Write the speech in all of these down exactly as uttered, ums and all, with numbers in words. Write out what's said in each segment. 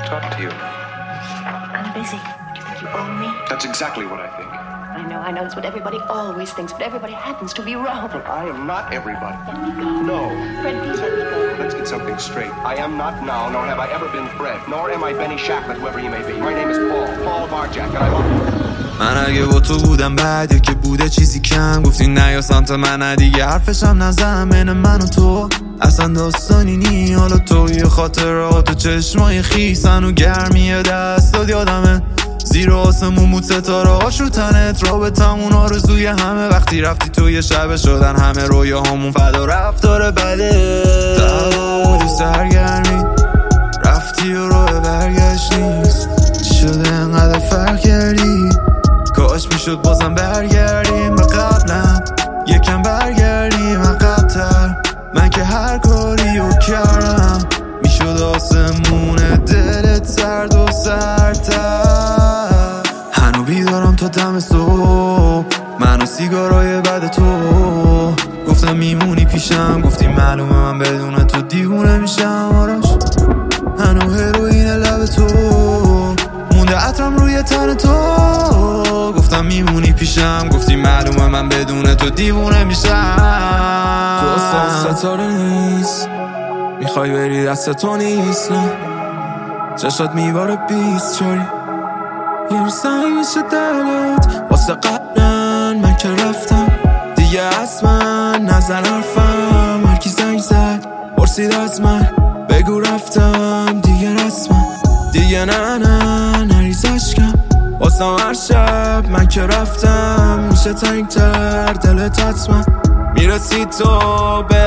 talk to you. I'm busy. Do you think you owe me? That's exactly what I think. I know, I know. That's what everybody always thinks, but everybody happens to be wrong. But I am not everybody. Let me go. No. Fred, please let me go. Let's get something straight. I am not now, nor have I ever been Fred, nor am I Benny Shacklet, whoever he may be. My name is Paul, Paul Barjack, and I love you. من اگه با تو بودم بعده که بوده چیزی کم گفتی نه یا سمت من دیگه حرفشم نزن بین من و تو اصلا داستانی نی حالا توی خاطرات و چشمای خیسن و گرمی دستات یادمه زیر آسمون بود ستاره هاش رو تنت رابطمون آرزوی همه وقتی رفتی توی شب شدن همه رویاهامون فدا رفتار بده دعوا سرگرمی رفتی و راه برگشت نیست شده انقدر فرق کردی کاش میشد بازم برگردیم به قبلم یکم برگردیم عقب‌تر من که هر کاری رو کردم میشد آسمون دلت سرد و سردتر هنو بیدارم تا دم صبح من و سیگارای بعد تو گفتم میمونی پیشم گفتی معلومه من بدون تو دیوونه میشم آراش هنو هروئین لب تو مونده عطرم روی تن تو گفتم میمونی پیشم گفتی معلومه من بدون تو دیوونه میشم تو اصلا ستاره نیست میخوای بری دست تو نیست نه چشات میباره بیست چاری یه رو سنگ میشه دلت واسه قبلن من که رفتم دیگه از من نزن حرفم هرکی زنگ زد پرسید از من بگو رفتم دیگه رسمم دیگه نه نه نریز عشقم واسه هر شب من که رفتم میشه تنگتر دلت حتما میرسی تو به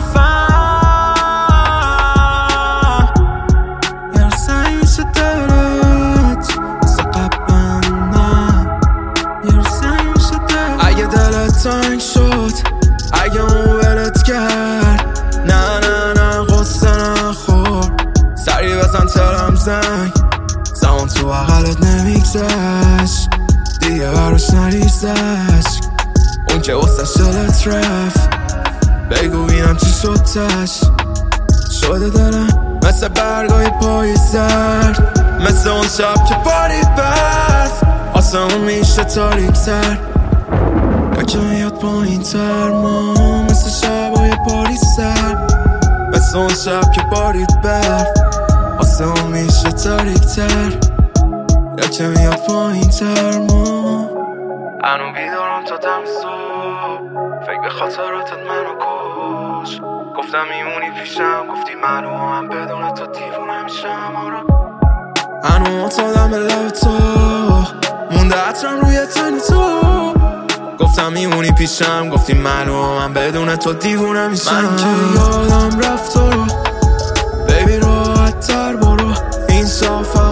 حرفم یه رو سنگ میشه دلت واسه قبلم نه یه رو سنگ میشه دلت اگه دلت تنگ شد اگه اون ولت کرد نه نه نه غصه نخور سری بزن ترم زنگ زمان تو عقلت نمیگذشت دیگه براش نریزش اون که واسه دلت رفت بگو بینم چی شد تش شده دلم مثل برگای پای زرد مثل اون شب که بارید برف آسمون میشه تاریک تر بکه میاد پایین تر ما مثل شبای پاری سر مثل اون شب که بارید برف آسمون میشه تاریک تر یکه میاد پایین تر ما هنو بیدارم تا دم صبح فکر به خاطراتت منو کش گفتم میمونی پیشم گفتی معلومه من بدون تو دیوونه میشم آرا هنو معتادم به لب تو مونده عطرم روی تن تو گفتم میمونی پیشم گفتی معلومه من بدون تو دیوونه میشم من که یادم رفت تو رو بیبی راحت تر برو این صافت